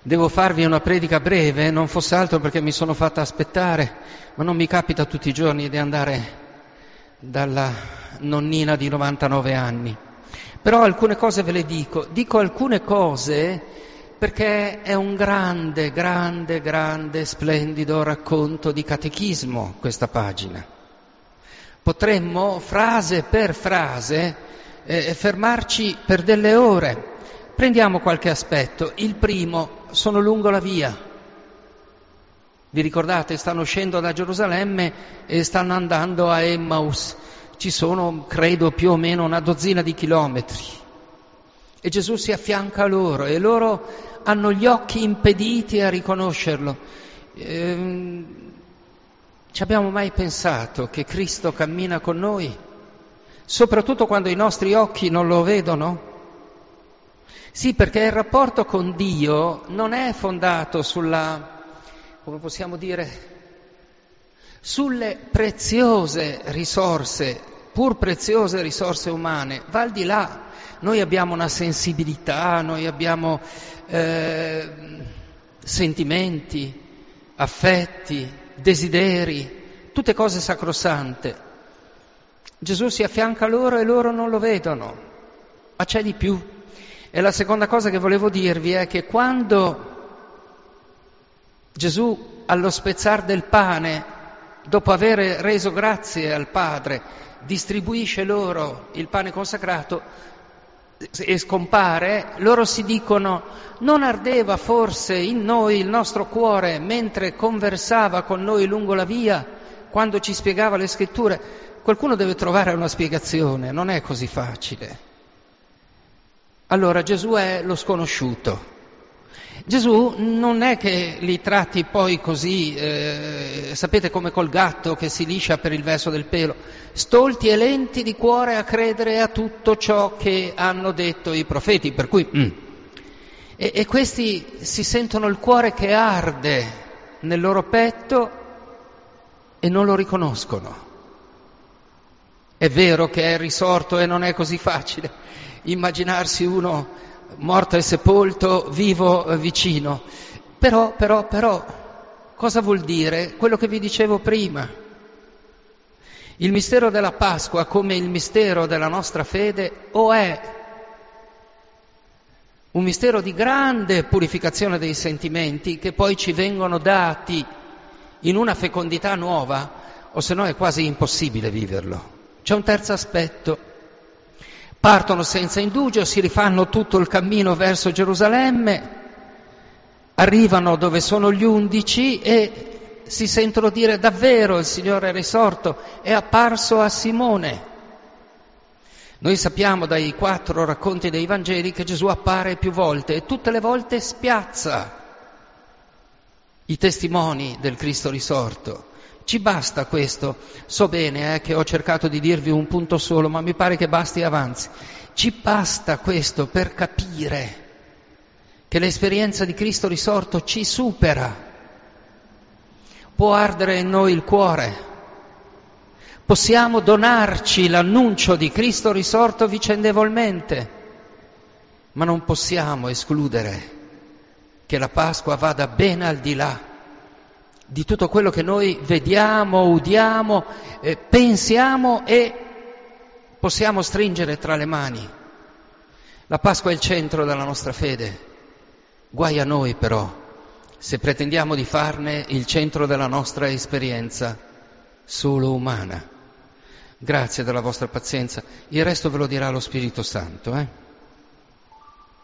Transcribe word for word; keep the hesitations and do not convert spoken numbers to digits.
Devo farvi una predica breve, non fosse altro perché mi sono fatta aspettare, ma non mi capita tutti i giorni di andare dalla nonnina di novantanove anni. Però alcune cose ve le dico. Dico alcune cose perché è un grande, grande, grande, splendido racconto di catechismo questa pagina. Potremmo, frase per frase, eh, fermarci per delle ore. Prendiamo qualche aspetto. Il primo, sono lungo la via. Vi ricordate? Stanno uscendo da Gerusalemme e stanno andando a Emmaus. Ci sono, credo, più o meno una dozzina di chilometri. E Gesù si affianca a loro e loro hanno gli occhi impediti a riconoscerlo. Ehm, ci abbiamo mai pensato che Cristo cammina con noi? Soprattutto quando i nostri occhi non lo vedono? Sì, perché il rapporto con Dio non è fondato sulla, come possiamo dire, sulle preziose risorse, pur preziose risorse umane, va al di là. Noi abbiamo una sensibilità, noi abbiamo eh, sentimenti, affetti, desideri, tutte cose sacrosante. Gesù si affianca a loro e loro non lo vedono, ma c'è di più. E la seconda cosa che volevo dirvi è che quando Gesù, allo spezzar del pane, dopo aver reso grazie al Padre, distribuisce loro il pane consacrato e scompare, loro si dicono: non ardeva forse in noi il nostro cuore mentre conversava con noi lungo la via, quando ci spiegava le scritture? Qualcuno deve trovare una spiegazione, non è così facile. Allora Gesù è lo sconosciuto. Gesù non è che li tratti poi così, eh, sapete, come col gatto che si liscia per il verso del pelo, stolti e lenti di cuore a credere a tutto ciò che hanno detto i profeti, per cui mm. e, e questi si sentono il cuore che arde nel loro petto e non lo riconoscono. È vero che è risorto e non è così facile immaginarsi uno morto e sepolto, vivo vicino. Però, però, però, cosa vuol dire? Quello che vi dicevo prima. Il mistero della Pasqua, come il mistero della nostra fede, o è un mistero di grande purificazione dei sentimenti che poi ci vengono dati in una fecondità nuova, o se no è quasi impossibile viverlo. C'è un terzo aspetto. Partono senza indugio, si rifanno tutto il cammino verso Gerusalemme, arrivano dove sono gli undici e si sentono dire: davvero il Signore è risorto, è apparso a Simone. Noi sappiamo dai quattro racconti dei Vangeli che Gesù appare più volte e tutte le volte spiazza i testimoni del Cristo risorto. Ci basta questo? So bene eh, che ho cercato di dirvi un punto solo, ma mi pare che basti e avanzi. Ci basta questo per capire che l'esperienza di Cristo risorto ci supera. Può ardere in noi il cuore. Possiamo donarci l'annuncio di Cristo risorto vicendevolmente, ma non possiamo escludere che la Pasqua vada ben al di là di tutto quello che noi vediamo, udiamo, eh, pensiamo e possiamo stringere tra le mani. La Pasqua è il centro della nostra fede. Guai a noi però se pretendiamo di farne il centro della nostra esperienza solo umana. Grazie della vostra pazienza. Il resto ve lo dirà lo Spirito Santo, eh?